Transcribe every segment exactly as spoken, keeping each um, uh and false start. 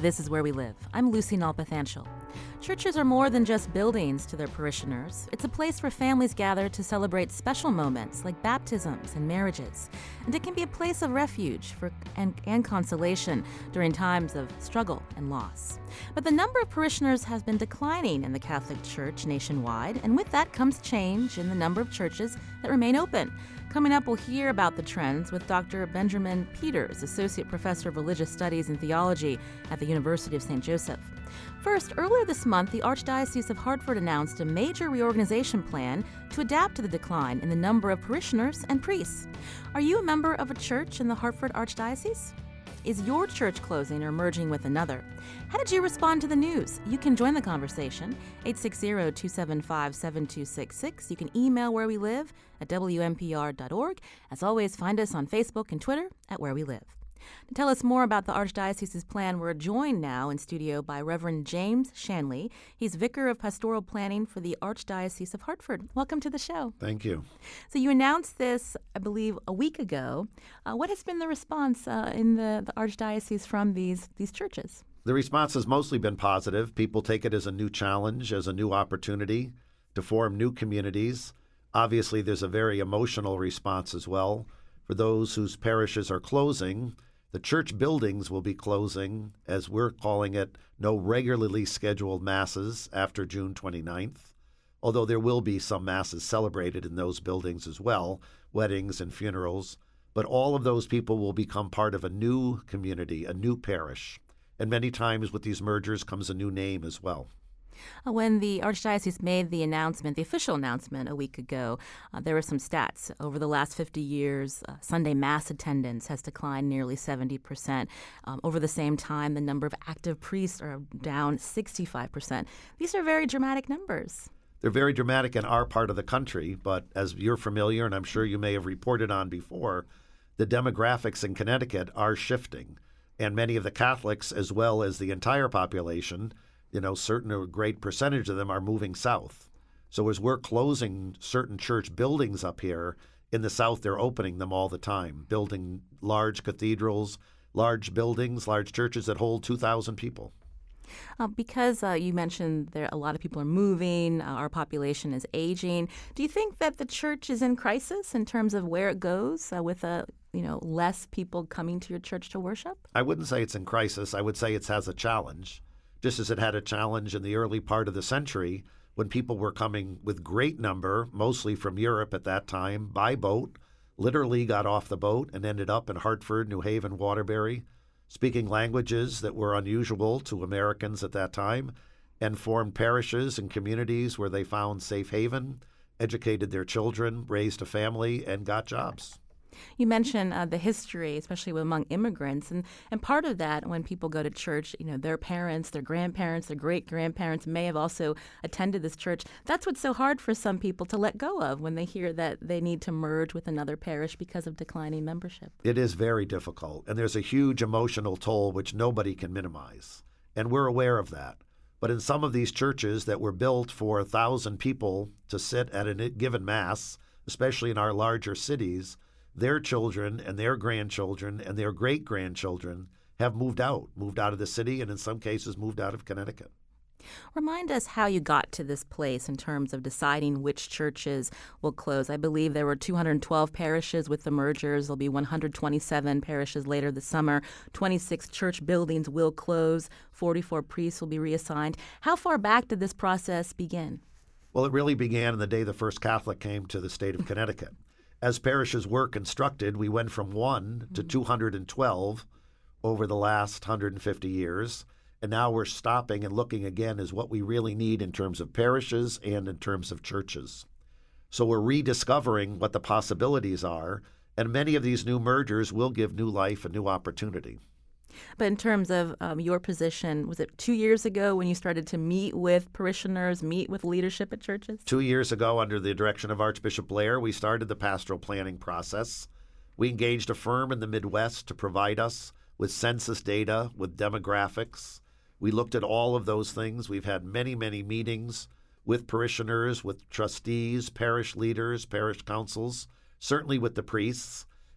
This is Where We Live. I'm Lucy Nalpathanchel. Churches are more than just buildings to their parishioners. It's a place where families gather to celebrate special moments like baptisms and marriages. And it can be a place of refuge for and, and consolation during times of struggle and loss. But the number of parishioners has been declining in the Catholic Church nationwide, and with that comes change in the number of churches that remain open. Coming up, we'll hear about the trends with Doctor Benjamin Peters, Associate Professor of Religious Studies and Theology at the University of Saint Joseph. First, earlier this month, the Archdiocese of Hartford announced a major reorganization plan to adapt to the decline in the number of parishioners and priests. Are you a member of a church in the Hartford Archdiocese? Is your church closing or merging with another? How did you respond to the news? You can join the conversation, eight six zero, two seven five, seven two six six. You can email Where We Live at W M P R dot org. As always, find us on Facebook and Twitter at Where We Live. To tell us more about the Archdiocese's plan, we're joined now in studio by Reverend James Shanley. He's Vicar of Pastoral Planning for the Archdiocese of Hartford. Welcome to the show. Thank you. So you announced this, I believe, a week ago. Uh, what has been the response uh, in the, the Archdiocese from these, these churches? The response has mostly been positive. People take it as a new challenge, as a new opportunity to form new communities. Obviously, there's a very emotional response as well. For those whose parishes are closing, the church buildings will be closing, as we're calling it, no regularly scheduled masses after June twenty-ninth, although there will be some masses celebrated in those buildings as well, weddings and funerals. But all of those people will become part of a new community, a new parish. And many times with these mergers comes a new name as well. When the Archdiocese made the announcement, the official announcement a week ago, uh, there were some stats. Over the last fifty years, uh, Sunday Mass attendance has declined nearly seventy percent. Um, over the same time, the number of active priests are down sixty-five percent. These are very dramatic numbers. They're very dramatic in our part of the country, but as you're familiar, and I'm sure you may have reported on before, the demographics in Connecticut are shifting. And many of the Catholics, as well as the entire population, you know, certain a great percentage of them are moving south. So as we're closing certain church buildings up here, in the south they're opening them all the time, building large cathedrals, large buildings, large churches that hold two thousand people. Uh, because uh, you mentioned there a lot of people are moving, uh, our population is aging. Do you think that the church is in crisis in terms of where it goes uh, with uh, you know, less people coming to your church to worship? I wouldn't say it's in crisis. I would say it has a challenge. Just as it had a challenge in the early part of the century when people were coming with great number, mostly from Europe at that time, by boat, literally got off the boat and ended up in Hartford, New Haven, Waterbury, speaking languages that were unusual to Americans at that time, and formed parishes and communities where they found safe haven, educated their children, raised a family, and got jobs. You mentioned uh, the history, especially among immigrants, and, and part of that, when people go to church, you know, their parents, their grandparents, their great-grandparents may have also attended this church. That's what's so hard for some people to let go of when they hear that they need to merge with another parish because of declining membership. It is very difficult, and there's a huge emotional toll which nobody can minimize, and we're aware of that. But in some of these churches that were built for a thousand people to sit at a given Mass, especially in our larger cities, their children and their grandchildren and their great-grandchildren have moved out, moved out of the city, and in some cases moved out of Connecticut. Remind us how you got to this place in terms of deciding which churches will close. I believe there were two hundred twelve parishes with the mergers. There'll be one hundred twenty-seven parishes later this summer. twenty-six church buildings will close. forty-four priests will be reassigned. How far back did this process begin? Well, it really began in the day the first Catholic came to the state of Connecticut. As parishes were constructed, we went from one to two hundred twelve over the last one hundred fifty years. And now we're stopping and looking again as what we really need in terms of parishes and in terms of churches. So we're rediscovering what the possibilities are, and many of these new mergers will give new life and new opportunity. But in terms of um, your position, was it two years ago when you started to meet with parishioners, meet with leadership at churches? Two years ago, under the direction of Archbishop Blair, we started the pastoral planning process. We engaged a firm in the Midwest to provide us with census data, with demographics. We looked at all of those things. We've had many, many meetings with parishioners, with trustees, parish leaders, parish councils, certainly with the priests.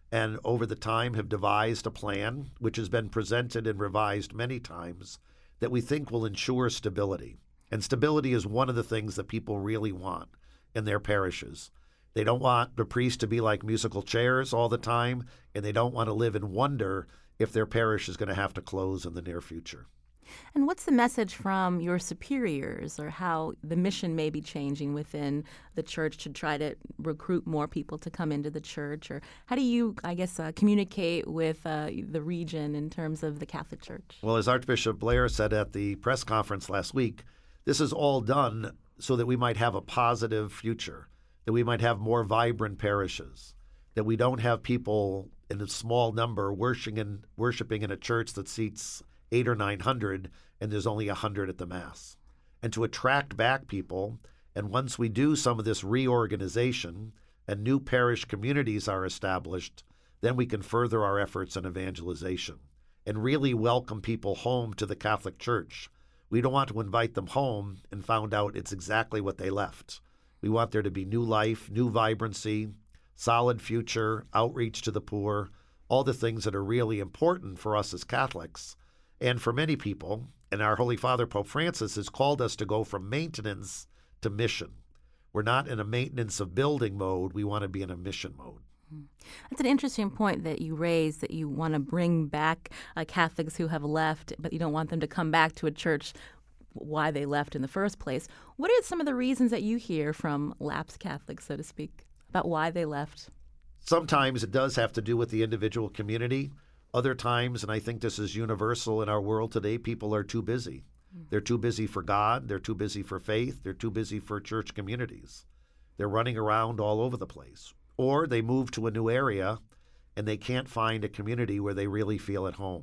and over the time have devised a plan, which has been presented and revised many times, that we think will ensure stability. And stability is one of the things that people really want in their parishes. They don't want the priest to be like musical chairs all the time, and they don't want to live in wonder if their parish is going to have to close in the near future. And what's the message from your superiors, or how the mission may be changing within the church to try to recruit more people to come into the church? Or how do you, I guess, uh, communicate with uh, the region in terms of the Catholic Church? Well, as Archbishop Blair said at the press conference last week, this is all done so that we might have a positive future, that we might have more vibrant parishes, that we don't have people in a small number worshiping in, worshiping in a church that seats eight or nine hundred, and there's only a hundred at the Mass. And to attract back people, and once we do some of this reorganization and new parish communities are established, then we can further our efforts in evangelization and really welcome people home to the Catholic Church. We don't want to invite them home and found out it's exactly what they left. We want there to be new life, new vibrancy, solid future, outreach to the poor, all the things that are really important for us as Catholics. And for many people, and our Holy Father Pope Francis has called us to go from maintenance to mission. We're not in a maintenance of building mode. We want to be in a mission mode. That's an interesting point that you raised, that you want to bring back uh, Catholics who have left, but you don't want them to come back to a church why they left in the first place. What are some of the reasons that you hear from lapsed Catholics, so to speak, about why they left? Sometimes it does have to do with the individual community. Other times, and I think this is universal in our world today, people are too busy. They're too busy for God. They're too busy for faith. They're too busy for church communities. They're running around all over the place. Or they move to a new area and they can't find a community where they really feel at home.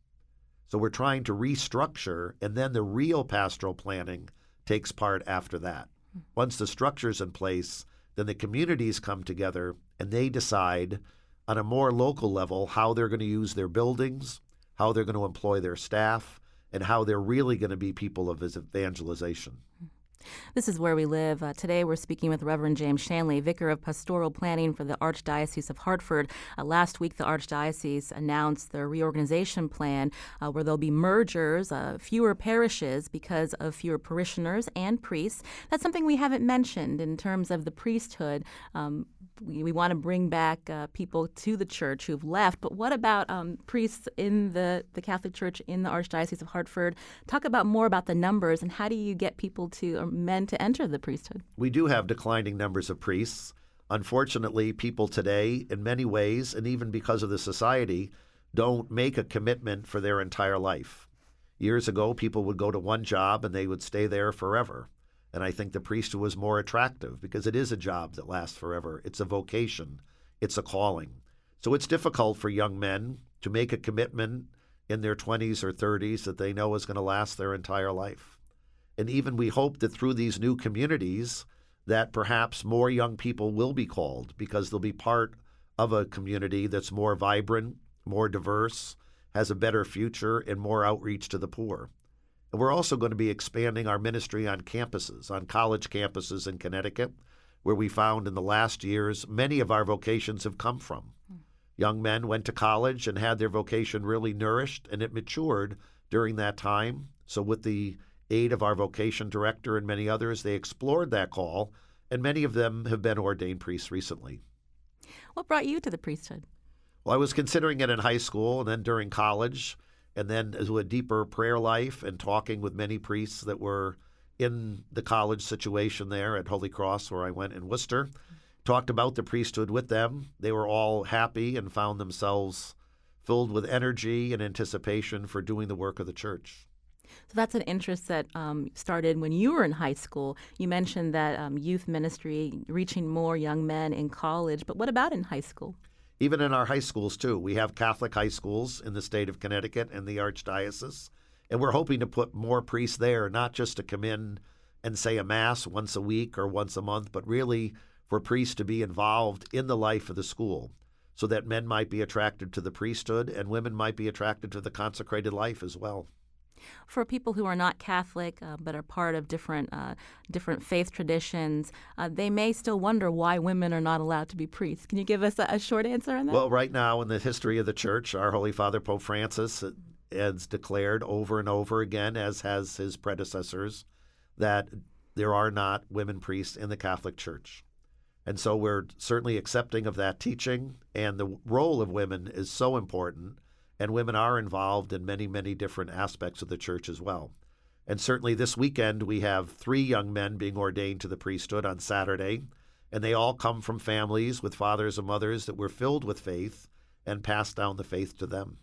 So we're trying to restructure, and then the real pastoral planning takes part after that. Once the structure's in place, then the communities come together and they decide on a more local level how they're going to use their buildings, how they're going to employ their staff, and how they're really going to be people of evangelization. This is Where We Live. Uh, today we're speaking with Reverend James Shanley, Vicar of Pastoral Planning for the Archdiocese of Hartford. Uh, last week, the Archdiocese announced their reorganization plan uh, where there'll be mergers, uh, fewer parishes because of fewer parishioners and priests. That's something we haven't mentioned in terms of the priesthood. Um, we, we want to bring back uh, people to the church who've left, but what about um, priests in the, the Catholic Church in the Archdiocese of Hartford? Talk about more about the numbers and how do you get people to, or men to enter the priesthood? We do have declining numbers of priests. Unfortunately, people today, in many ways, and even because of the society, don't make a commitment for their entire life. Years ago, people would go to one job and they would stay there forever. And I think the priesthood was more attractive because it is a job that lasts forever. It's a vocation. It's a calling. So it's difficult for young men to make a commitment in their twenties or thirties that they know is going to last their entire life. And even we hope that through these new communities that perhaps more young people will be called because they'll be part of a community that's more vibrant, more diverse, has a better future, and more outreach to the poor. And we're also going to be expanding our ministry on campuses, on college campuses in Connecticut, where we found in the last years many of our vocations have come from. Mm. Young men went to college and had their vocation really nourished, and it matured during that time. So with the aid of our vocation director and many others, they explored that call, and many of them have been ordained priests recently. What brought you to the priesthood? Well, I was considering it in high school and then during college, and then as a deeper prayer life and talking with many priests that were in the college situation there at Holy Cross, where I went in Worcester, talked about the priesthood with them. They were all happy and found themselves filled with energy and anticipation for doing the work of the church. So that's an interest that um, started when you were in high school. You mentioned that um, youth ministry, reaching more young men in college, but what about in high school? Even in our high schools, too. We have Catholic high schools in the state of Connecticut and the Archdiocese, and we're hoping to put more priests there, not just to come in and say a Mass once a week or once a month, but really for priests to be involved in the life of the school so that men might be attracted to the priesthood and women might be attracted to the consecrated life as well. For people who are not Catholic uh, but are part of different uh, different faith traditions, uh, they may still wonder why women are not allowed to be priests. Can you give us a, a short answer on that? Well, right now in the history of the church, our Holy Father Pope Francis has declared over and over again, as has his predecessors, that there are not women priests in the Catholic Church. And so we're certainly accepting of that teaching, and the role of women is so important, and women are involved in many, many different aspects of the church as well. And certainly this weekend we have three young men being ordained to the priesthood on Saturday, and they all come from families with fathers and mothers that were filled with faith and passed down the faith to them.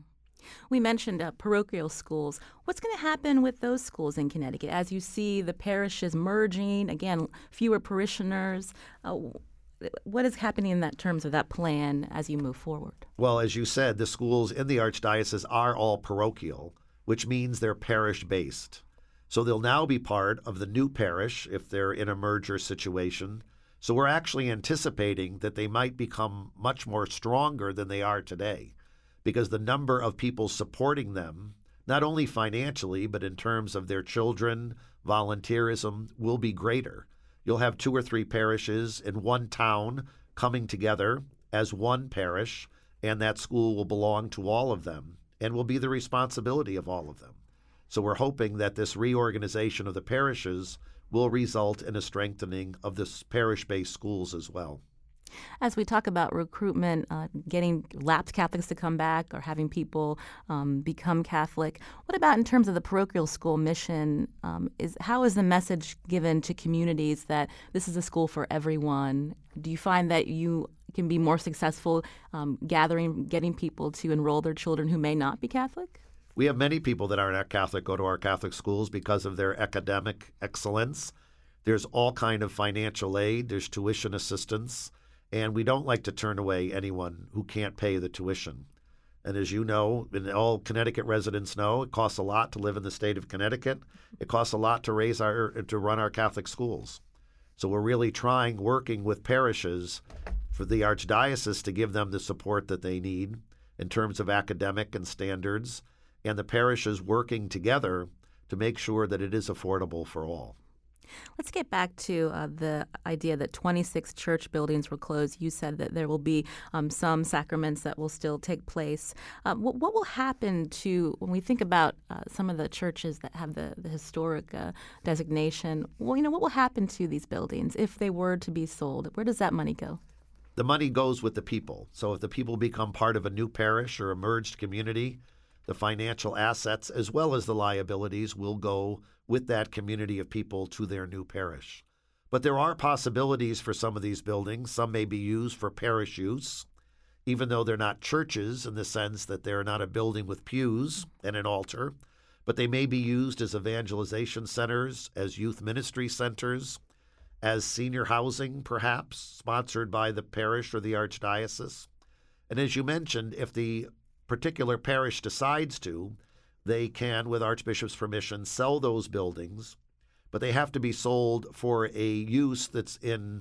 We mentioned uh, parochial schools. What's going to happen with those schools in Connecticut as you see the parishes merging, again, fewer parishioners? Uh, what is happening in that terms of that plan as you move forward? Well, as you said, the schools in the Archdiocese are all parochial, which means they're parish-based. So they'll now be part of the new parish if they're in a merger situation. So we're actually anticipating that they might become much more stronger than they are today, because the number of people supporting them, not only financially, but in terms of their children, volunteerism, will be greater. You'll have two or three parishes in one town coming together as one parish, and that school will belong to all of them and will be the responsibility of all of them. So we're hoping that this reorganization of the parishes will result in a strengthening of the parish-based schools as well. As we talk about recruitment, uh, getting lapsed Catholics to come back or having people um, become Catholic, what about in terms of the parochial school mission? Um, is how is the message given to communities that this is a school for everyone? Do you find that you can be more successful um, gathering, getting people to enroll their children who may not be Catholic? We have many people that are not Catholic go to our Catholic schools because of their academic excellence. There's all kind of financial aid. There's tuition assistance. And we don't like to turn away anyone who can't pay the tuition. And as you know, and all Connecticut residents know, it costs a lot to live in the state of Connecticut. It costs a lot to raise our to run our Catholic schools. So we're really trying, working with parishes for the Archdiocese to give them the support that they need in terms of academic and standards, and the parishes working together to make sure that it is affordable for all. Let's get back to uh, the idea that twenty-six church buildings were closed. You said that there will be um, some sacraments that will still take place. Uh, what, what will happen to, when we think about uh, some of the churches that have the, the historic uh, designation, well, you know, what will happen to these buildings if they were to be sold? Where does that money go? The money goes with the people. So if the people become part of a new parish or a merged community, the financial assets as well as the liabilities will go with that community of people to their new parish. But there are possibilities for some of these buildings. Some may be used for parish use, even though they're not churches in the sense that they're not a building with pews and an altar, but they may be used as evangelization centers, as youth ministry centers, as senior housing, perhaps, sponsored by the parish or the Archdiocese. And as you mentioned, if the particular parish decides to, they can, with Archbishop's permission, sell those buildings, but they have to be sold for a use that's in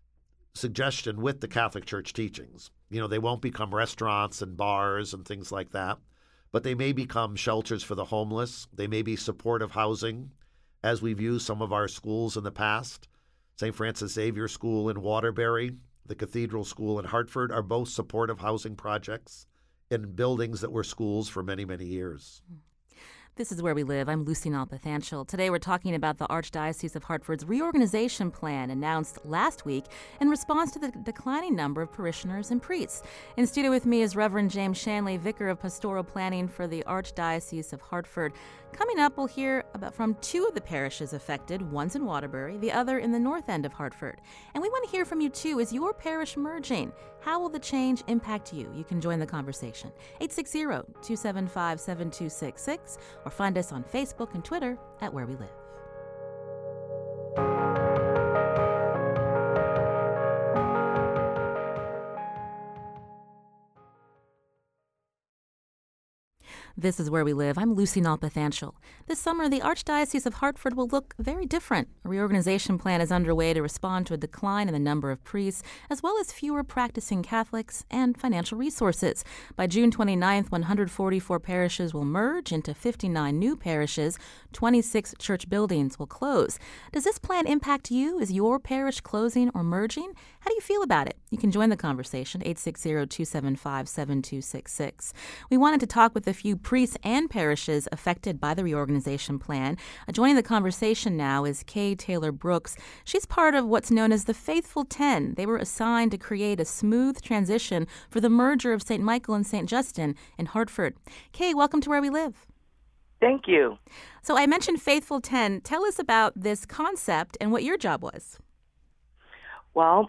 suggestion with the Catholic Church teachings. You know, they won't become restaurants and bars and things like that, but they may become shelters for the homeless. They may be supportive housing, as we've used some of our schools in the past. Saint Francis Xavier School in Waterbury, the Cathedral School in Hartford are both supportive housing projects in buildings that were schools for many, many years. This is Where We Live. I'm Lucy Nalpathanchil. Today we're talking about the Archdiocese of Hartford's reorganization plan announced last week in response to the declining number of parishioners and priests. In studio with me is Reverend James Shanley, Vicar of Pastoral Planning for the Archdiocese of Hartford. Coming up, we'll hear about from two of the parishes affected. One's in Waterbury, the other in the north end of Hartford. And we want to hear from you, too. Is your parish merging? How will the change impact you? You can join the conversation. eight six zero, two seven five, seven two six six or find us on Facebook and Twitter at Where We Live. This is Where We Live. I'm Lucy Nalpathanchel. This summer, the Archdiocese of Hartford will look very different. A reorganization plan is underway to respond to a decline in the number of priests, as well as fewer practicing Catholics and financial resources. By June twenty-ninth, one hundred forty-four parishes will merge into fifty-nine new parishes. twenty-six church buildings will close. Does this plan impact you? Is your parish closing or merging? How do you feel about it? You can join the conversation, eight six zero, two seven five, seven two six six. We wanted to talk with a few priests and parishes affected by the reorganization plan. Uh, joining the conversation now is Kay Taylor Brooks. She's part of what's known as the Faithful Ten. They were assigned to create a smooth transition for the merger of Saint Michael and Saint Justin in Hartford. Kay, welcome to Where We Live. Thank you. So I mentioned Faithful Ten. Tell us about this concept and what your job was. Well,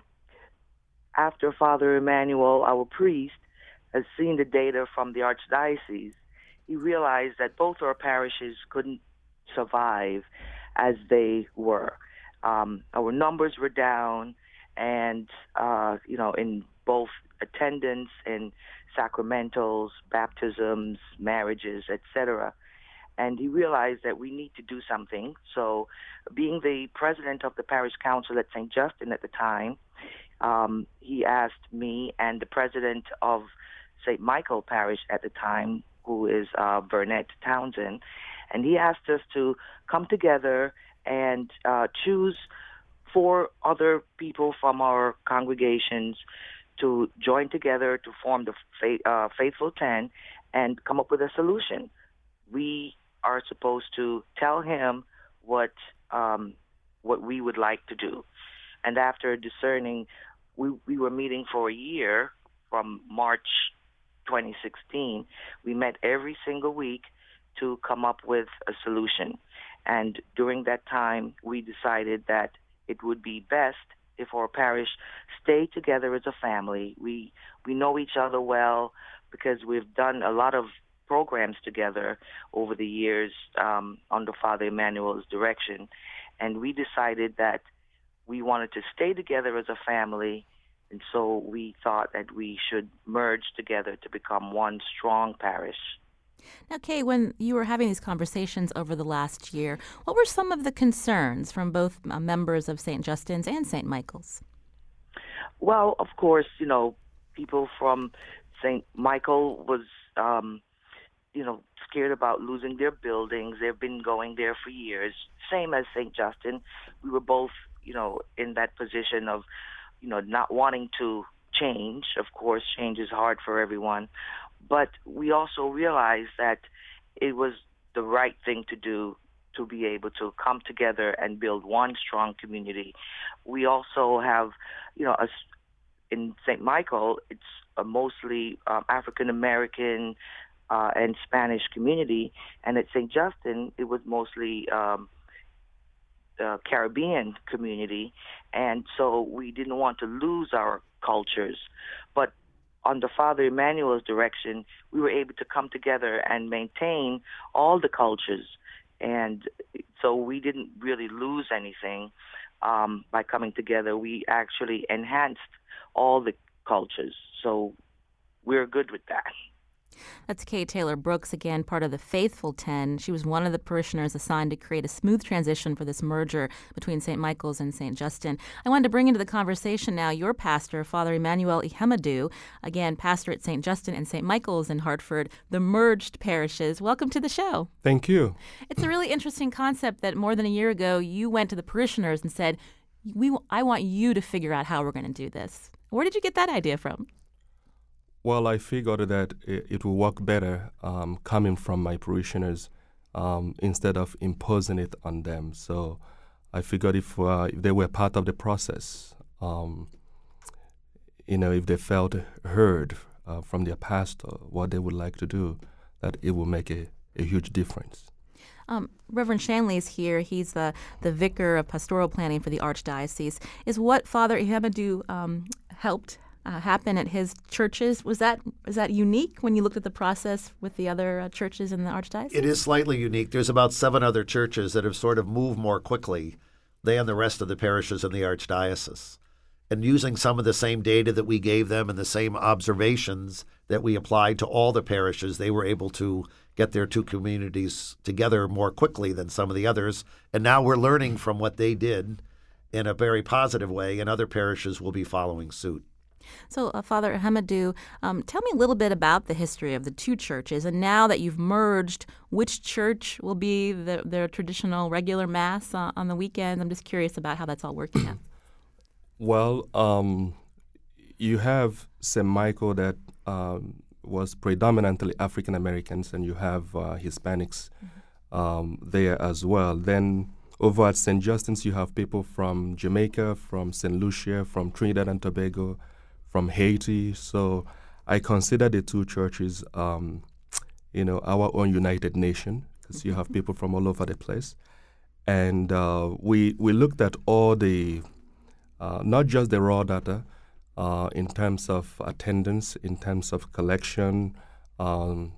after Father Emmanuel, our priest, has seen the data from the Archdiocese, he realized that both our parishes couldn't survive as they were. Um, our numbers were down, and, uh, you know, in both attendance and sacramentals, baptisms, marriages, et cetera. And he realized that we need to do something. So being the president of the parish council at Saint Justin at the time, um, he asked me and the president of Saint Michael Parish at the time, who is uh, Burnett Townsend, and he asked us to come together and uh, choose four other people from our congregations to join together to form the Faith, uh, Faithful Ten and come up with a solution. We are supposed to tell him what um, what we would like to do. And after discerning, we, we were meeting for a year from March twenty sixteen. We met every single week to come up with a solution. And during that time, we decided that it would be best if our parish stayed together as a family. We we know each other well because we've done a lot of programs together over the years um, under Father Emmanuel's direction. And we decided that we wanted to stay together as a family, and so we thought that we should merge together to become one strong parish. Now, Kay, when you were having these conversations over the last year, what were some of the concerns from both uh, members of Saint Justin's and Saint Michael's? Well, of course, you know, people from Saint Michael was, um, you know, scared about losing their buildings. They've been going there for years. Same as Saint Justin. We were both, you know, in that position of, you know, not wanting to change. Of course, change is hard for everyone. But we also realized that it was the right thing to do to be able to come together and build one strong community. We also have, you know, a, in Saint Michael, it's a mostly um, African-American uh, and Spanish community. And at Saint Justin, it was mostly um, the Caribbean community. And so we didn't want to lose our cultures. But under Father Emmanuel's direction, we were able to come together and maintain all the cultures. And so we didn't really lose anything um, by coming together. We actually enhanced all the cultures. So we're good with that. That's Kay Taylor Brooks, again, part of the Faithful Ten. She was one of the parishioners assigned to create a smooth transition for this merger between Saint Michael's and Saint Justin. I wanted to bring into the conversation now your pastor, Father Emmanuel Ihemadu, again, pastor at Saint Justin and Saint Michael's in Hartford, the merged parishes. Welcome to the show. Thank you. It's a really interesting concept that more than a year ago you went to the parishioners and said, "We, I want you to figure out how we're going to do this." Where did you get that idea from? Well, I figured that it, it will work better um, coming from my parishioners um, instead of imposing it on them. So I figured if, uh, if they were part of the process, um, you know, if they felt heard uh, from their pastor what they would like to do, that it will make a, a huge difference. Um, Reverend Shanley is here. He's the, the vicar of pastoral planning for the Archdiocese. Is what Father Ihemadu um, helped Uh, happen at his churches? Was that was that unique when you looked at the process with the other uh, churches in the Archdiocese? It is slightly unique. There's about seven other churches that have sort of moved more quickly than the rest of the parishes in the Archdiocese. And using some of the same data that we gave them and the same observations that we applied to all the parishes. They were able to get their two communities together more quickly than some of the others. And now we're learning from what they did in a very positive way, and other parishes will be following suit. So, uh, Father Hamidou, um, tell me a little bit about the history of the two churches. And now that you've merged, which church will be the, their traditional regular Mass uh, on the weekends? I'm just curious about how that's all working out. Well, um, you have Saint Michael that um, was predominantly African Americans, and you have uh, Hispanics mm-hmm. um, there as well. Then over at Saint Justin's, you have people from Jamaica, from Saint Lucia, from Trinidad and Tobago, from Haiti. So I consider the two churches, um, you know, our own united nation, because you have people from all over the place. And uh, we we looked at all the, uh, not just the raw data, uh, in terms of attendance, in terms of collection, um,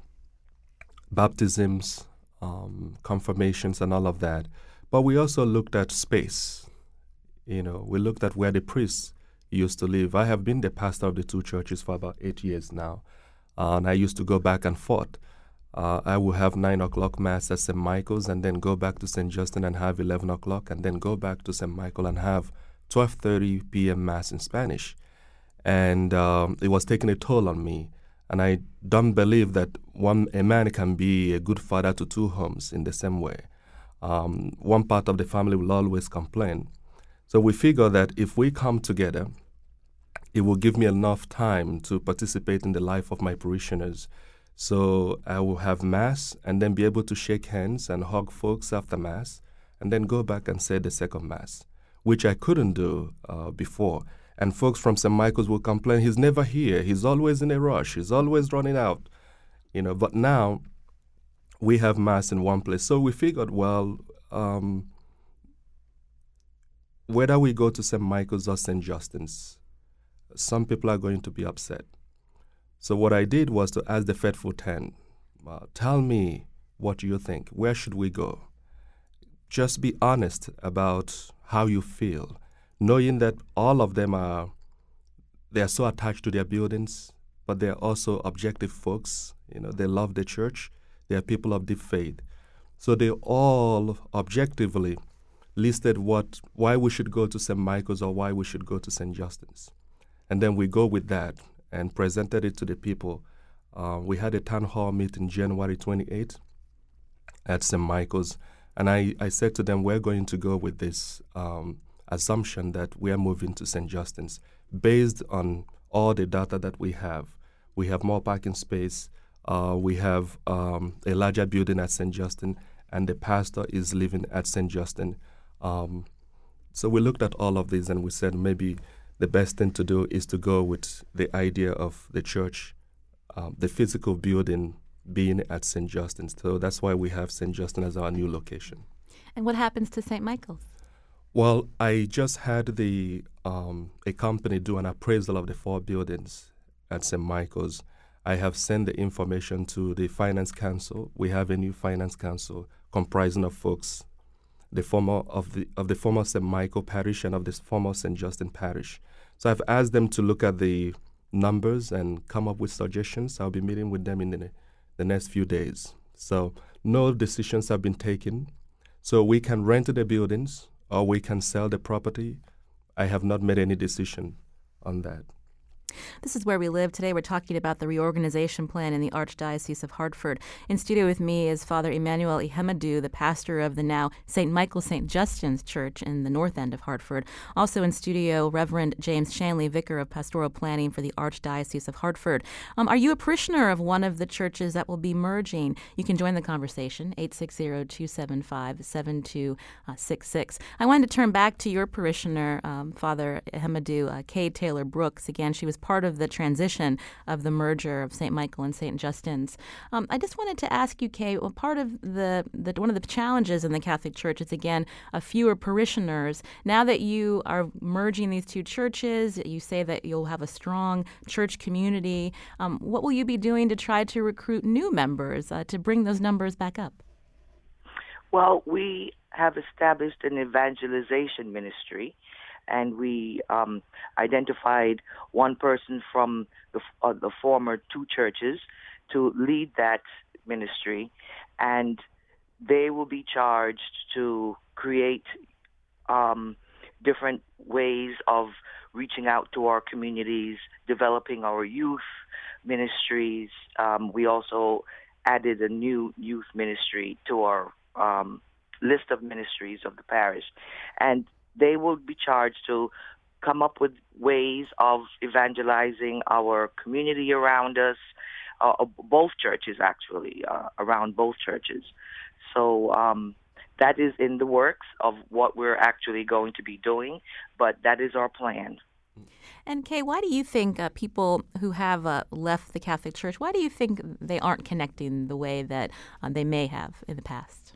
baptisms, um, confirmations, and all of that. But we also looked at space. You know, we looked at where the priests used to live. I have been the pastor of the two churches for about eight years now, uh, and I used to go back and forth. Uh, I will have nine o'clock Mass at Saint Michael's, and then go back to Saint Justin and have eleven o'clock, and then go back to Saint Michael and have twelve thirty p.m. Mass in Spanish. And um, it was taking a toll on me. And I don't believe that one a man can be a good father to two homes in the same way. Um, one part of the family will always complain. So we figure that if we come together, it will give me enough time to participate in the life of my parishioners. So I will have Mass and then be able to shake hands and hug folks after Mass, and then go back and say the second Mass, which I couldn't do uh, before. And folks from Saint Michael's will complain, he's never here, he's always in a rush, he's always running out. You know, but now we have Mass in one place. So we figured, well, um, whether we go to Saint Michael's or Saint Justin's, some people are going to be upset. So what I did was to ask the faithful ten, uh, tell me what you think. Where should we go? Just be honest about how you feel, knowing that all of them are, they are so attached to their buildings, but they are also objective folks. You know, they love the church. They are people of deep faith. So they all objectively listed what why we should go to Saint Michael's or why we should go to Saint Justin's. And then we go with that and presented it to the people. Uh, we had a town hall meeting January twenty-eighth at Saint Michael's. And I, I said to them, we're going to go with this um, assumption that we are moving to Saint Justin's based on all the data that we have. We have more parking space. Uh, we have um, a larger building at Saint Justin, and the pastor is living at Saint Justin. Um, so we looked at all of these, and we said maybe the best thing to do is to go with the idea of the church, um, the physical building being at Saint Justin's. So that's why we have Saint Justin as our new location. And what happens to Saint Michael's? Well, I just had the um, a company do an appraisal of the four buildings at Saint Michael's. I have sent the information to the Finance Council. We have a new Finance Council comprising of folks, the former of the of the former Saint Michael Parish and of the former Saint Justin Parish. So I've asked them to look at the numbers and come up with suggestions. I'll be meeting with them in the, the next few days. So no decisions have been taken. So we can rent the buildings or we can sell the property. I have not made any decision on that. This is Where We Live. Today we're talking about the reorganization plan in the Archdiocese of Hartford. In studio with me is Father Emmanuel Ihemadu, the pastor of the now Saint Michael Saint Justin's Church in the north end of Hartford. Also in studio, Reverend James Shanley, Vicar of Pastoral Planning for the Archdiocese of Hartford. Um, are you a parishioner of one of the churches that will be merging? You can join the conversation, eight six zero, two seven five, seven two six six. I wanted to turn back to your parishioner, um, Father Ihemadu, uh, Kay Taylor Brooks. Again, she was part of the transition of the merger of Saint Michael and Saint Justin's. Um, I just wanted to ask you, Kay, well, part of the, the one of the challenges in the Catholic Church is, again, a fewer parishioners. Now that you are merging these two churches, you say that you'll have a strong church community. Um, what will you be doing to try to recruit new members uh, to bring those numbers back up? Well, we have established an evangelization ministry, and we um, identified one person from the, uh, the former two churches to lead that ministry, and they will be charged to create um, different ways of reaching out to our communities, developing our youth ministries. Um, we also added a new youth ministry to our um, list of ministries of the parish. And they will be charged to come up with ways of evangelizing our community around us, uh, both churches actually, uh, around both churches. So um, that is in the works of what we're actually going to be doing, but that is our plan. And Kay, why do you think uh, people who have uh, left the Catholic Church, why do you think they aren't connecting the way that uh, they may have in the past?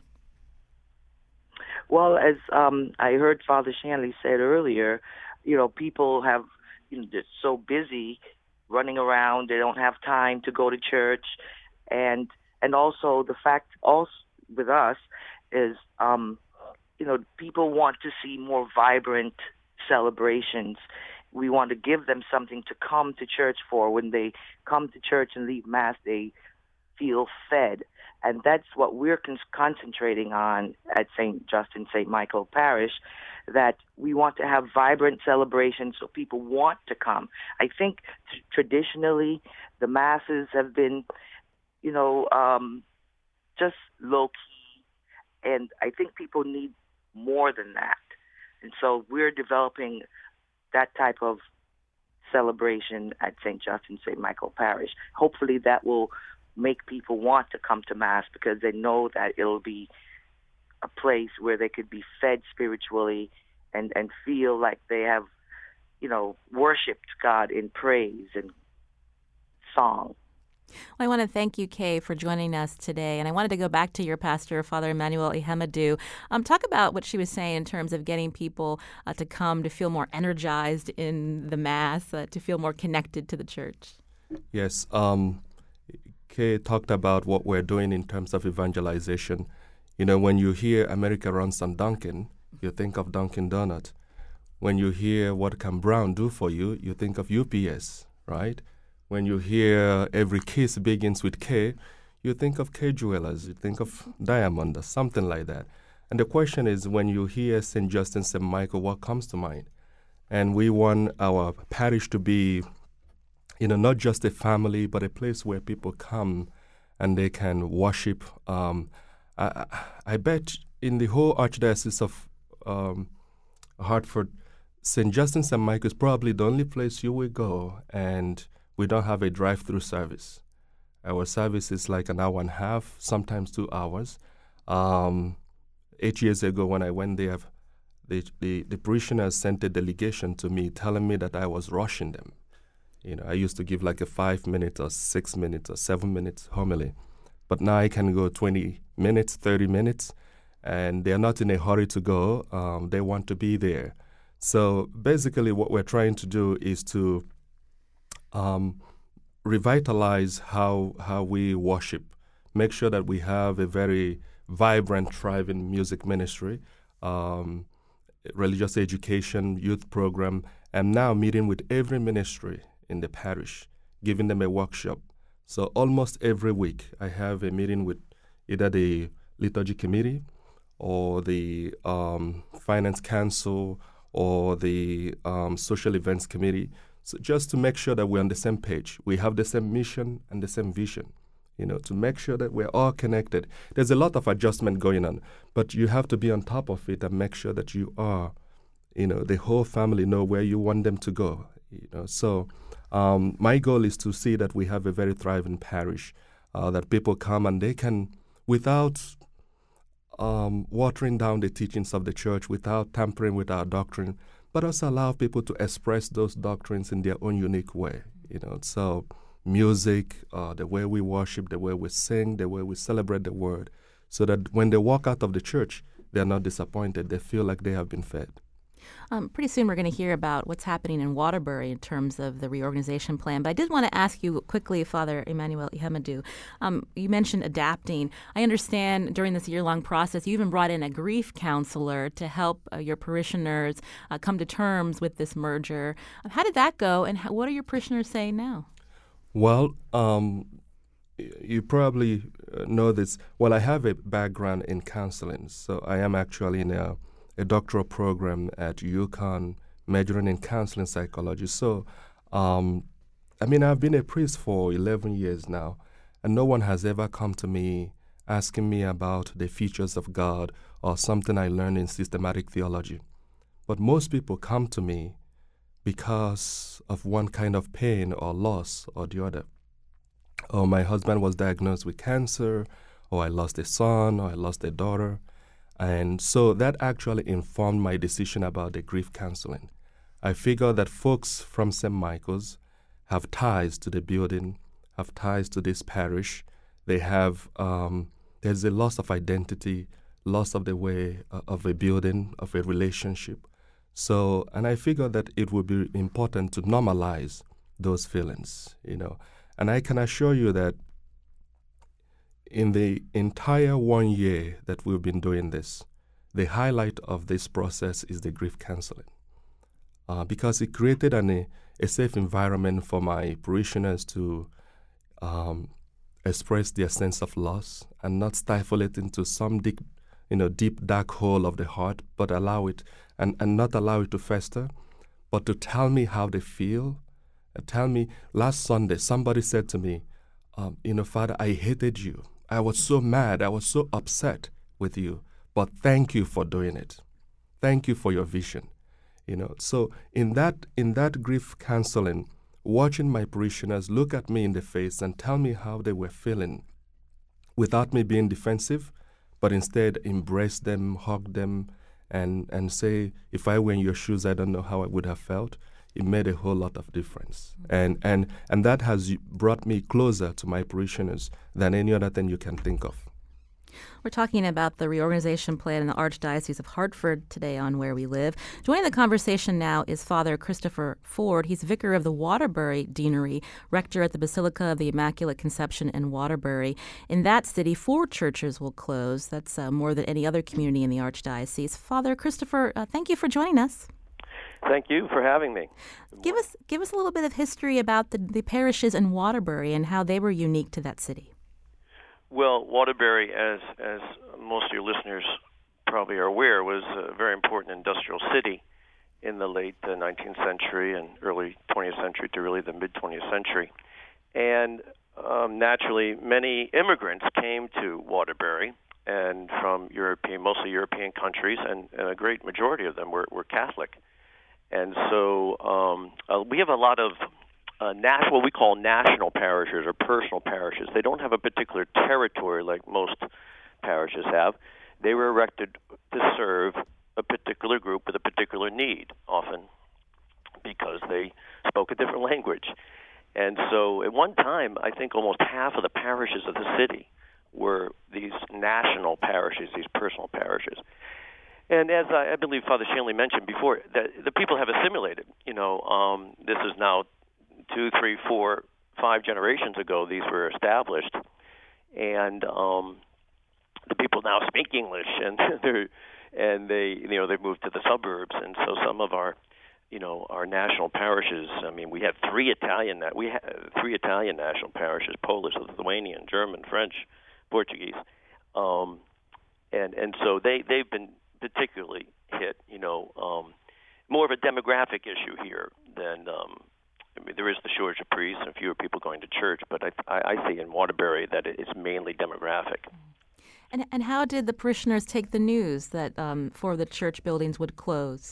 Well, as um, I heard Father Shanley said earlier, you know, people have, you know, they're so busy running around, they don't have time to go to church, and and also the fact also with us is, um, you know, people want to see more vibrant celebrations. We want to give them something to come to church for. When they come to church and leave Mass, they feel fed. And that's what we're con- concentrating on at Saint Justin, Saint Michael Parish, that we want to have vibrant celebrations so people want to come. I think t- traditionally the Masses have been, you know, um, just low-key, and I think people need more than that. And so we're developing that type of celebration at Saint Justin, Saint Michael Parish. Hopefully that will make people want to come to Mass because they know that it'll be a place where they could be fed spiritually and, and feel like they have, you know, worshipped God in praise and song. Well, I want to thank you, Kay, for joining us today. And I wanted to go back to your pastor, Father Emmanuel Ihemadu. Um, talk about what she was saying in terms of getting people uh, to come to feel more energized in the Mass, uh, to feel more connected to the church. Yes. Um, Kay talked about what we're doing in terms of evangelization. You know, when you hear America runs on Dunkin', you think of Dunkin' Donut. When you hear what can Brown do for you, you think of U P S, right? When you hear every kiss begins with K, you think of K Jewelers, you think of Diamond or something like that. And the question is, when you hear Saint Justin, Saint Michael, what comes to mind? And we want our parish to be, you know, not just a family, but a place where people come and they can worship. Um, I, I bet in the whole Archdiocese of um, Hartford, Saint Justin, Saint Michael is probably the only place you will go and we don't have a drive-through service. Our service is like an hour and a half, sometimes two hours. Um, eight years ago when I went there, the, the, the parishioners sent a delegation to me telling me that I was rushing them. You know, I used to give like a five minute or six minutes or seven minutes homily. But now I can go twenty minutes, thirty minutes, and they're not in a hurry to go. Um, they want to be there. So basically what we're trying to do is to Um, revitalize how how we worship, make sure that we have a very vibrant, thriving music ministry, um, religious education, youth program, and now meeting with every ministry in the parish, giving them a workshop. So almost every week I have a meeting with either the liturgy committee or the um, finance council or the um, social events committee. So just to make sure that we're on the same page, we have the same mission and the same vision, you know, to make sure that we're all connected. There's a lot of adjustment going on, but you have to be on top of it and make sure that you are, you know, the whole family know where you want them to go, you know. So um, my goal is to see that we have a very thriving parish, uh, that people come and they can, without um, watering down the teachings of the church, without tampering with our doctrine, but also allow people to express those doctrines in their own unique way, you know. So music, uh, the way we worship, the way we sing, the way we celebrate the word, so that when they walk out of the church, they're not disappointed. They feel like they have been fed. Um, pretty soon we're going to hear about what's happening in Waterbury in terms of the reorganization plan. But I did want to ask you quickly, Father Emmanuel Ihemadu, um, you mentioned adapting. I understand during this year-long process you even brought in a grief counselor to help uh, your parishioners uh, come to terms with this merger. How did that go, and how, what are your parishioners saying now? Well, um, you probably know this. Well, I have a background in counseling, so I am actually in a a doctoral program at UConn majoring in counseling psychology. So, um, I mean, I've been a priest for eleven years now, and no one has ever come to me asking me about the features of God or something I learned in systematic theology. But most people come to me because of one kind of pain or loss or the other. Or my husband was diagnosed with cancer, or I lost a son, or I lost a daughter. And so that actually informed my decision about the grief counseling. I figured that folks from Saint Michael's have ties to the building, have ties to this parish. They have, um, there's a loss of identity, loss of the way uh, of a building, of a relationship. So, and I figured that it would be important to normalize those feelings, you know. And I can assure you that in the entire one year that we've been doing this, the highlight of this process is the grief counseling, uh, because it created an, a, a safe environment for my parishioners to um, express their sense of loss and not stifle it into some deep, you know, deep dark hole of the heart, but allow it and, and not allow it to fester, but to tell me how they feel. And tell me, last Sunday somebody said to me, um, you know, Father, I hated you. I was so mad. I was so upset with you. But thank you for doing it. Thank you for your vision. You know, so in that in that grief counseling, watching my parishioners look at me in the face and tell me how they were feeling, without me being defensive, but instead embrace them, hug them, and and say, if I were in your shoes, I don't know how I would have felt. It made a whole lot of difference. Mm-hmm. And, and, and that has brought me closer to my parishioners than any other thing you can think of. We're talking about the reorganization plan in the Archdiocese of Hartford today on Where We Live. Joining the conversation now is Father Christopher Ford. He's vicar of the Waterbury Deanery, rector at the Basilica of the Immaculate Conception in Waterbury. In that city, four churches will close. That's uh, more than any other community in the Archdiocese. Father Christopher, uh, thank you for joining us. Thank you for having me. Give us give us a little bit of history about the, the parishes in Waterbury and how they were unique to that city. Well, Waterbury, as as most of your listeners probably are aware, was a very important industrial city in the late uh, nineteenth century and early twentieth century to really the mid-twentieth century. And um, naturally, many immigrants came to Waterbury, and from European, mostly European countries, and, and a great majority of them were, were Catholic. And so um, uh, we have a lot of uh, nas- what we call national parishes or personal parishes. They don't have a particular territory like most parishes have. They were erected to serve a particular group with a particular need, often because they spoke a different language. And so at one time, I think almost half of the parishes of the city were these national parishes, these personal parishes. And as I, I believe Father Shanley mentioned before, that the people have assimilated. You know, um, this is now two, three, four, five generations ago these were established, and um, the people now speak English, and they and they you know they've moved to the suburbs, and so some of our you know our national parishes. I mean, we have three Italian we have three Italian national parishes: Polish, Lithuanian, German, French, Portuguese, um, and and so they they've been particularly hit, you know, um, more of a demographic issue here than, um, I mean, there is the shortage of priests and fewer people going to church, but I, I, I see in Waterbury that it's mainly demographic. And and how did the parishioners take the news that um, four of the church buildings would close?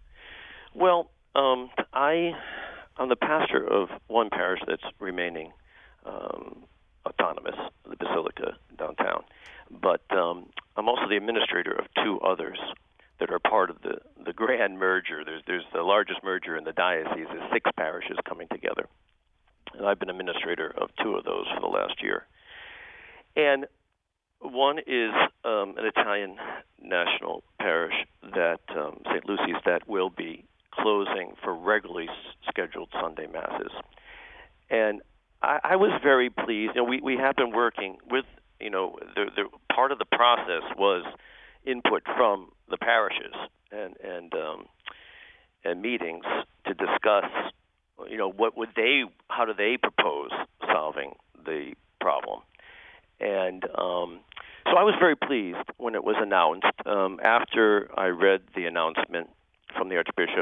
Well, um, I, I'm the pastor of one parish that's remaining um, autonomous, the Basilica downtown, but um, I'm also the administrator of two others that are part of the, the grand merger. There's there's the largest merger in the diocese. There's six parishes coming together, and I've been administrator of two of those for the last year. And One is um, an Italian national parish that um, Saint Lucy's that will be closing for regularly scheduled Sunday masses, and I, I was very pleased. You know, we we have been working with you know the, the part of the process was input from the parishes and and um, and meetings to discuss you know what would they how do they propose solving the problem. And um, so I was very pleased when it was announced. Um, after I read the announcement from the Archbishop,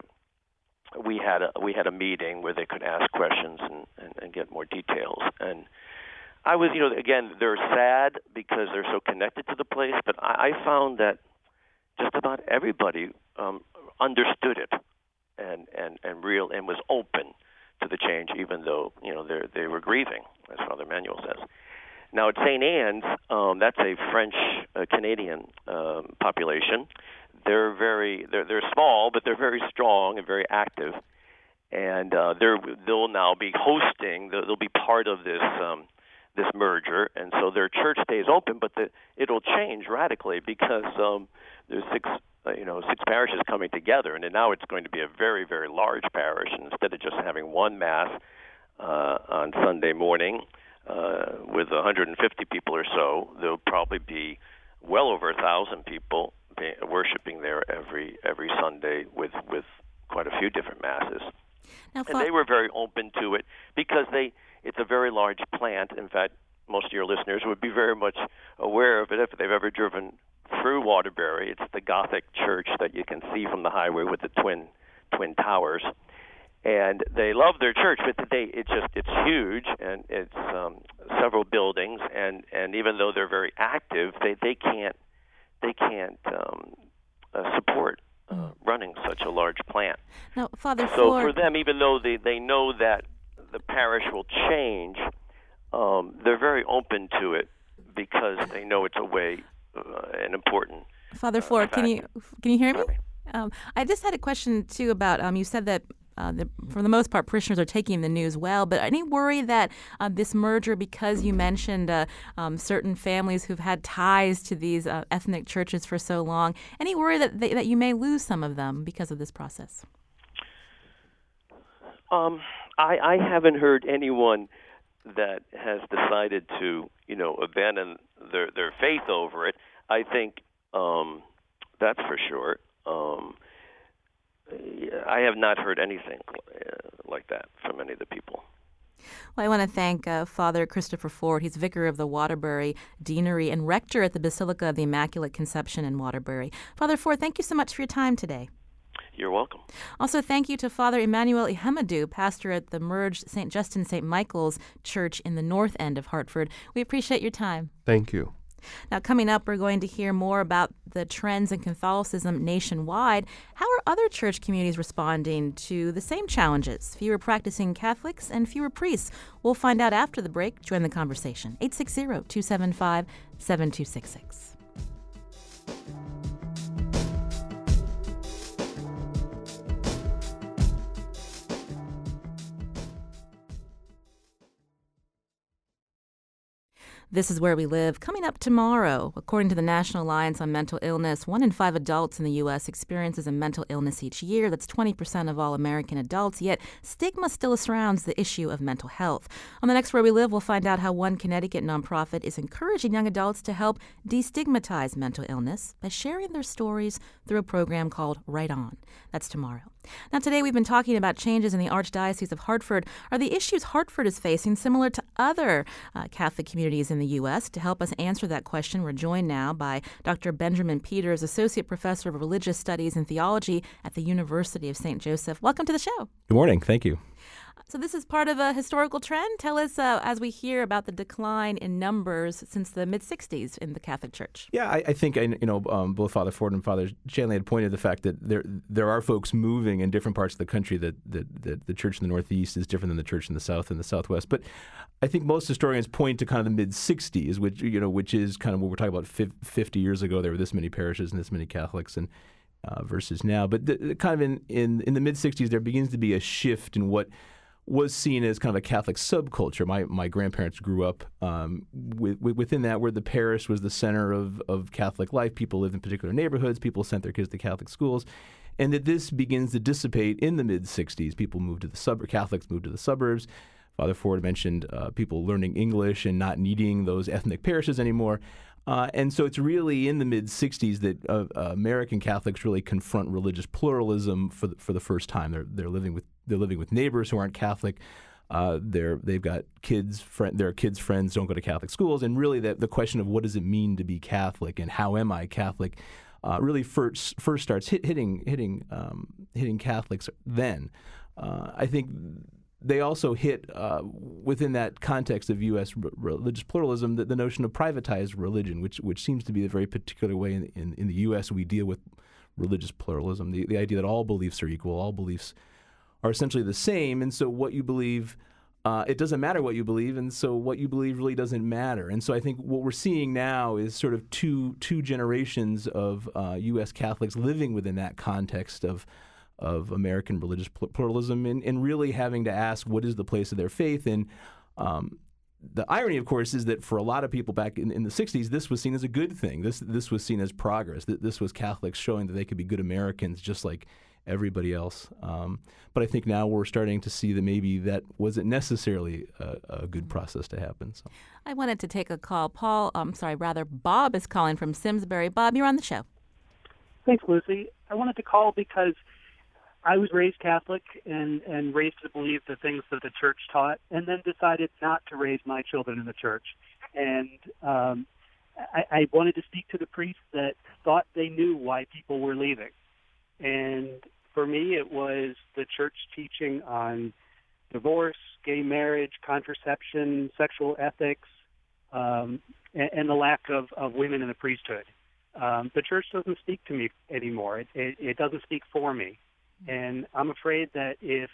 we had a, we had a meeting where they could ask questions and, and, and get more details. And I was, you know, again, they're sad because they're so connected to the place, but I, I found that just about everybody um, understood it and, and, and real and was open to the change, even though, you know, they they were grieving, as Father Emmanuel says. Now, at Saint Anne's, um, that's a French-Canadian uh, um, population. They're very they're they're small, but they're very strong and very active. And uh, they're they'll now be hosting. They'll, they'll be part of this um, this merger, and so their church stays open, but the, it'll change radically because um, there's six uh, you know six parishes coming together, and now it's going to be a very very large parish. And instead of just having one mass uh, on Sunday morning. Uh, with one hundred fifty people or so, there'll probably be well over a thousand people be, worshiping there every every Sunday with, with quite a few different masses. Now, and they were very open to it because they it's a very large plant. In fact, most of your listeners would be very much aware of it if they've ever driven through Waterbury. It's the Gothic church that you can see from the highway with the twin twin towers. And they love their church, but they it's just it's huge and it's um, several buildings, and, and even though they're very active, they, they can't they can't um, uh, support uh, running such a large plant. Now, Father, so for... for them, even though they, they know that the parish will change, um, they're very open to it because they know it's a way uh, an important. Father Ford, uh, can you can you hear me? Um, I just had a question too about um, you said that. Uh, the, for the most part, parishioners are taking the news well, but any worry that uh, this merger, because you mentioned uh, um, certain families who've had ties to these uh, ethnic churches for so long, any worry that they, that you may lose some of them because of this process? Um, I, I haven't heard anyone that has decided to, you know, abandon their, their faith over it. I think um, that's for sure. Um, I have not heard anything like that from any of the people. Well, I want to thank uh, Father Christopher Ford. He's vicar of the Waterbury Deanery and rector at the Basilica of the Immaculate Conception in Waterbury. Father Ford, thank you so much for your time today. You're welcome. Also, thank you to Father Emmanuel Ihemadu, pastor at the merged Saint Justin Saint Michael's Church in the north end of Hartford. We appreciate your time. Thank you. Now, coming up, we're going to hear more about the trends in Catholicism nationwide. How are other church communities responding to the same challenges? Fewer practicing Catholics and fewer priests. We'll find out after the break. Join the conversation. eight six zero, two seven five, seven two six six. This is Where We Live. Coming up tomorrow, according to the National Alliance on Mental Illness, one in five adults in the U S experiences a mental illness each year. That's twenty percent of all American adults, yet stigma still surrounds the issue of mental health. On the next Where We Live, we'll find out how one Connecticut nonprofit is encouraging young adults to help destigmatize mental illness by sharing their stories through a program called Right On. That's tomorrow. Now, today we've been talking about changes in the Archdiocese of Hartford. Are the issues Hartford is facing similar to other uh, Catholic communities in the U S? To help us answer that question, we're joined now by Doctor Benjamin Peters, Associate Professor of Religious Studies and Theology at the University of Saint Joseph. Welcome to the show. Good morning. Thank you. So this is part of a historical trend. Tell us, uh, as we hear about the decline in numbers since the mid-sixties in the Catholic Church. Yeah, I, I think you know um, both Father Ford and Father Shanley had pointed the fact that there there are folks moving in different parts of the country. That, that, that the Church in the Northeast is different than the Church in the South and the Southwest. But I think most historians point to kind of the mid-sixties, which you know which is kind of what we're talking about. fifty years ago, there were this many parishes and this many Catholics, and uh, versus now. But the, the kind of in, in in the mid-sixties, there begins to be a shift in what. was seen as kind of a Catholic subculture. My my grandparents grew up um, with, with, within that, where the parish was the center of, of Catholic life. People lived in particular neighborhoods. People sent their kids to Catholic schools. And that this begins to dissipate in the mid-sixties. People moved to the suburbs. Catholics moved to the suburbs. Father Ford mentioned uh, people learning English and not needing those ethnic parishes anymore. Uh, and so it's really in the mid-sixties that uh, uh, American Catholics really confront religious pluralism for the, for the first time. They're they're living with they're living with neighbors who aren't Catholic. Uh, they're they've got kids friend their kids' friends don't go to Catholic schools, and really that the question of what does it mean to be Catholic and how am I Catholic uh, really first first starts hit, hitting hitting um, hitting Catholics then. Uh, I think. They also hit, uh, within that context of U S r- religious pluralism, the, the notion of privatized religion, which which seems to be a very particular way in, in, in the U S we deal with religious pluralism, the, the idea that all beliefs are equal, all beliefs are essentially the same, and so what you believe, uh, it doesn't matter what you believe, and so what you believe really doesn't matter. And so I think what we're seeing now is sort of two two generations of uh, U S Catholics living within that context of of American religious pluralism and, and really having to ask what is the place of their faith. And um, the irony, of course, is that for a lot of people back in, in the sixties, this was seen as a good thing. This this was seen as progress. This was Catholics showing that they could be good Americans just like everybody else. Um, but I think now we're starting to see that maybe that wasn't necessarily a, a good process to happen. So I wanted to take a call. Paul, I'm sorry, rather Bob is calling from Simsbury. Bob, you're on the show. Thanks, Lucy. I wanted to call because I was raised Catholic and, and raised to believe the things that the church taught, and then decided not to raise my children in the church. And um, I, I wanted to speak to the priests that thought they knew why people were leaving. And for me, it was the church teaching on divorce, gay marriage, contraception, sexual ethics, um, and, and the lack of, of women in the priesthood. Um, the church doesn't speak to me anymore. It, it, it doesn't speak for me. And I'm afraid that if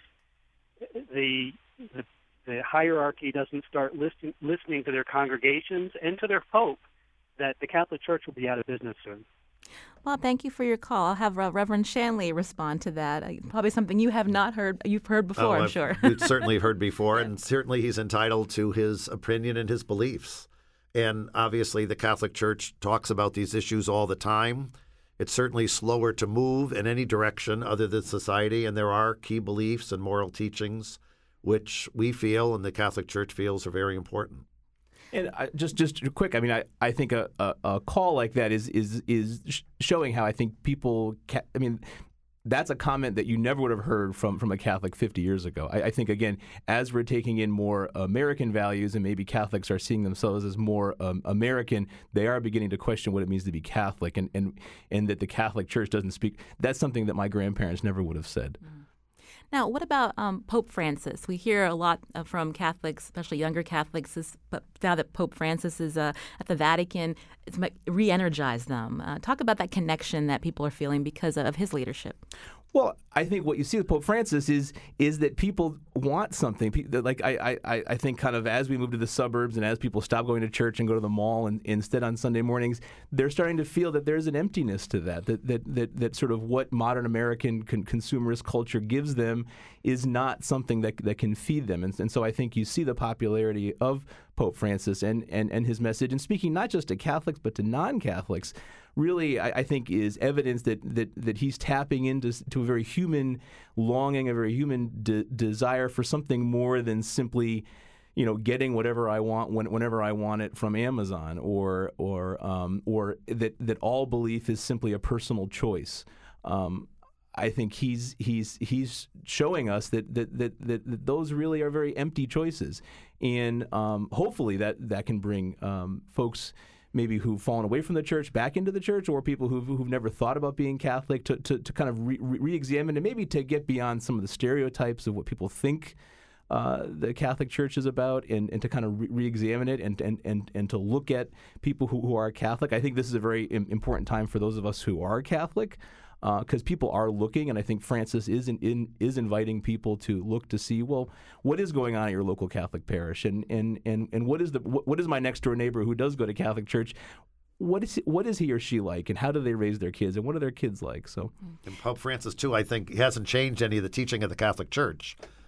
the, the the hierarchy doesn't start listening listening to their congregations and to their folk, that the Catholic Church will be out of business soon. Well, thank you for your call. I'll have uh, Reverend Shanley respond to that. Uh, probably something you have not heard. You've heard before, oh, I'm I've, sure. We've certainly heard before, and certainly he's entitled to his opinion and his beliefs. And obviously, the Catholic Church talks about these issues all the time. It's certainly slower to move in any direction other than society, and there are key beliefs and moral teachings which we feel and the Catholic Church feels are very important. And I, just just quick, I mean, I, I think a, a, a call like that is is is showing how I think people, ca- I mean, that's a comment that you never would have heard from, from a Catholic fifty years ago. I, I think, again, as we're taking in more American values and maybe Catholics are seeing themselves as more um, American, they are beginning to question what it means to be Catholic and, and, and that the Catholic Church doesn't speak. That's something that my grandparents never would have said. Mm. Now, what about um, Pope Francis? We hear a lot uh, from Catholics, especially younger Catholics, is, but now that Pope Francis is uh, at the Vatican, it's re-energized them. Uh, talk about that connection that people are feeling because of his leadership. Well, I think what you see with Pope Francis is is that people want something. Like I, I, I think kind of as we move to the suburbs and as people stop going to church and go to the mall and instead on Sunday mornings, they're starting to feel that there's an emptiness to that, that that that, that sort of what modern American con- consumerist culture gives them is not something that that can feed them. And, and so I think you see the popularity of Pope Francis and, and, and his message, and speaking not just to Catholics but to non-Catholics, really, I, I think, is evidence that, that that he's tapping into to a very human longing, a very human de- desire for something more than simply, you know, getting whatever I want when, whenever I want it from Amazon, or or um, or that that all belief is simply a personal choice. Um, I think he's he's he's showing us that that, that that that those really are very empty choices, and um, hopefully that that can bring um, folks maybe who've fallen away from the church back into the church, or people who've, who've never thought about being Catholic to, to, to kind of re- re-examine and maybe to get beyond some of the stereotypes of what people think uh, the Catholic Church is about, and, and to kind of re- re-examine it and, and, and, and to look at people who, who are Catholic. I think this is a very im- important time for those of us who are Catholic, because uh, people are looking, and I think Francis is in, in, is inviting people to look to see, well, what is going on at your local Catholic parish, and and, and, and what is the what, what is my next door neighbor who does go to Catholic church? What is what is he or she like, and how do they raise their kids, and what are their kids like? So, and Pope Francis too, I think, he hasn't changed any of the teaching of the Catholic Church.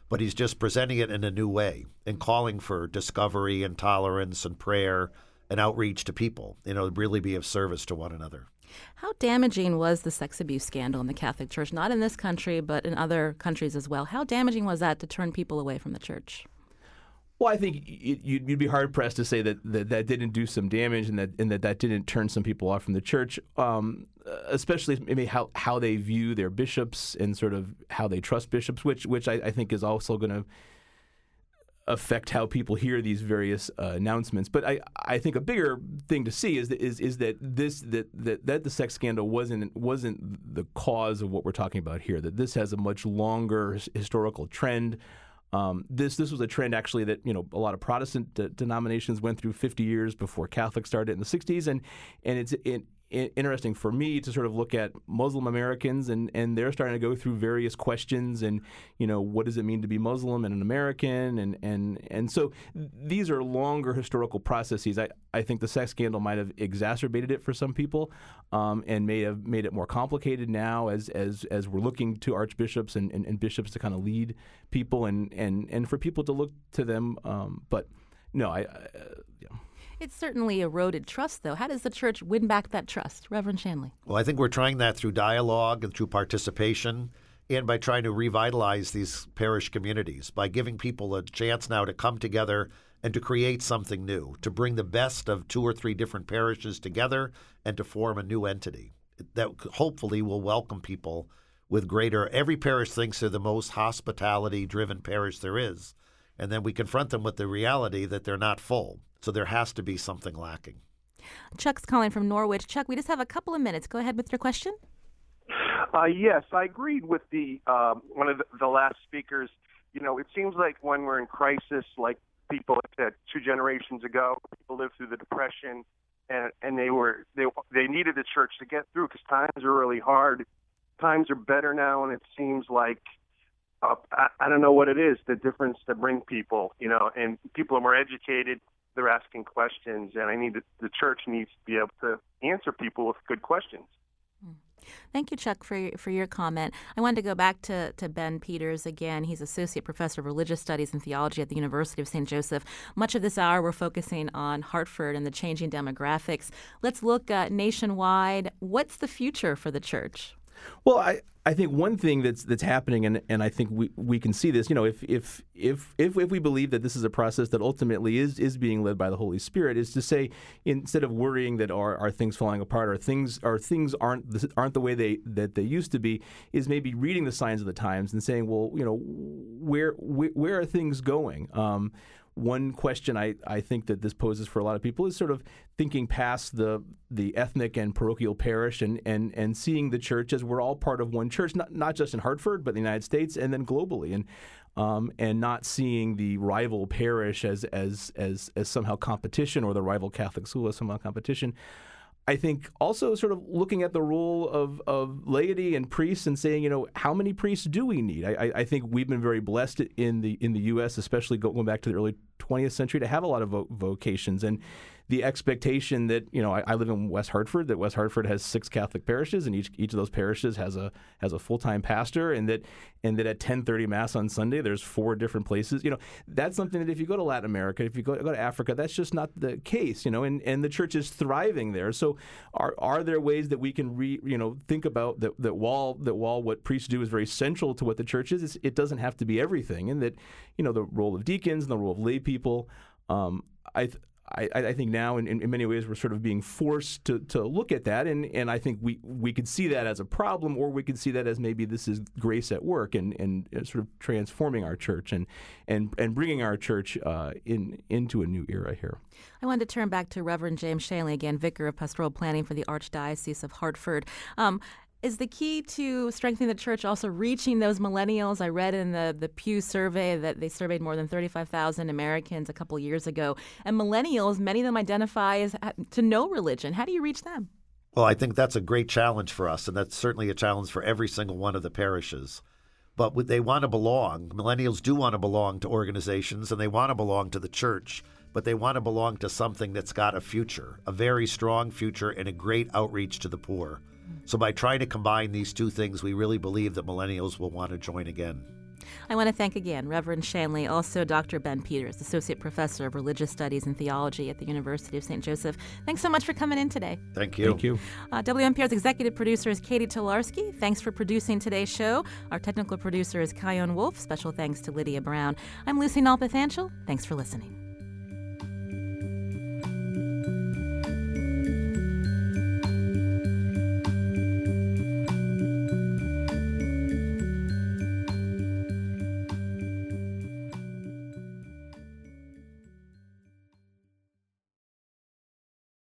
but he's just presenting it in a new way and calling for discovery and tolerance and prayer and outreach to people, you know, really be of service to one another. How damaging was the sex abuse scandal in the Catholic Church, not in this country, but in other countries as well? How damaging was that to turn people away from the church? Well, I think you'd, you'd be hard-pressed to say that, that that didn't do some damage and that and that, that didn't turn some people off from the church, um, especially maybe how, how they view their bishops and sort of how they trust bishops, which which I, I think is also going to affect how people hear these various uh, announcements. But I, I think a bigger thing to see is that, is, is that this that, that that the sex scandal wasn't wasn't the cause of what we're talking about here. That this has a much longer historical trend. Um, this this was a trend actually that you know a lot of Protestant de- denominations went through fifty years before Catholics started in the sixties, and and it's it, it, interesting for me to sort of look at Muslim Americans and, and they're starting to go through various questions and you know what does it mean to be Muslim and an American and and and so these are longer historical processes. I, I think the sex scandal might have exacerbated it for some people um, and may have made it more complicated now as as as we're looking to archbishops and, and, and bishops to kind of lead people and, and, and for people to look to them. Um, but no, I, I uh, yeah. It's certainly eroded trust, though. How does the church win back that trust? Reverend Shanley. Well, I think we're trying that through dialogue and through participation and by trying to revitalize these parish communities, by giving people a chance now to come together and to create something new, to bring the best of two or three different parishes together and to form a new entity that hopefully will welcome people with greater – every parish thinks they're the most hospitality-driven parish there is, and then we confront them with the reality that they're not full. So there has to be something lacking. Chuck's calling from Norwich. Chuck, we just have a couple of minutes. Go ahead with your question. Uh, yes, I agreed with the um, one of the, the last speakers. You know, it seems like when we're in crisis, like people said two generations ago, people lived through the Depression, and and they were they they needed the church to get through because times are really hard. Times are better now, and it seems like uh, I, I don't know what it is, the difference to bring people. You know, and people are more educated. They're asking questions, and I need to, the church needs to be able to answer people with good questions. Thank you, Chuck, for your, for your comment. I wanted to go back to, to Ben Peters again. He's Associate Professor of Religious Studies and Theology at the University of Saint Joseph. Much of this hour, we're focusing on Hartford and the changing demographics. Let's look uh, nationwide. What's the future for the church? Well, I, I think one thing that's that's happening, and, and I think we, we can see this, you know, if if, if if if we believe that this is a process that ultimately is is being led by the Holy Spirit, is to say instead of worrying that are, are things falling apart or things or things aren't aren't the way they that they used to be, is maybe reading the signs of the times and saying, well, you know, where where, where are things going? Um, One question I, I think that this poses for a lot of people is sort of thinking past the the ethnic and parochial parish and, and, and seeing the church as we're all part of one church, not not just in Hartford, but in the United States and then globally, and um, and not seeing the rival parish as as as as somehow competition or the rival Catholic school as somehow competition. I think also sort of looking at the role of, of laity and priests and saying, you know, how many priests do we need? I, I think we've been very blessed in the in the U S, especially going back to the early twentieth century, to have a lot of vo- vocations. And the expectation that, you know, I, I live in West Hartford, that West Hartford has six Catholic parishes, and each each of those parishes has a has a full-time pastor, and that and that at ten thirty Mass on Sunday, there's four different places. You know, that's something that if you go to Latin America, if you go, go to Africa, that's just not the case, you know, and, and the church is thriving there. So are are there ways that we can, re, you know, think about that, that while that while what priests do is very central to what the church is, it doesn't have to be everything, and that, you know, the role of deacons and the role of lay people, um, I th- I, I think now in, in many ways we're sort of being forced to, to look at that, and, and I think we, we could see that as a problem, or we could see that as maybe this is grace at work and, and sort of transforming our church and and, and bringing our church uh, in into a new era here. I wanted to turn back to Reverend James Shanley again, Vicar of Pastoral Planning for the Archdiocese of Hartford. Um, Is the key to strengthening the church also reaching those millennials? I read in the, the Pew survey that they surveyed more than thirty-five thousand Americans a couple years ago. And millennials, many of them identify as to no religion. How do you reach them? Well, I think that's a great challenge for us, and that's certainly a challenge for every single one of the parishes. But they want to belong. Millennials do want to belong to organizations, and they want to belong to the church, but they want to belong to something that's got a future, a very strong future, and a great outreach to the poor. So by trying to combine these two things, we really believe that millennials will want to join again. I want to thank again Reverend Shanley, also Doctor Ben Peters, Associate Professor of Religious Studies and Theology at the University of Saint Joseph. Thanks so much for coming in today. Thank you. Thank you. Uh, W N P R's executive producer is Katie Tolarski. Thanks for producing today's show. Our technical producer is Kyone Wolf. Special thanks to Lydia Brown. I'm Lucy Nalpathanchel. Thanks for listening.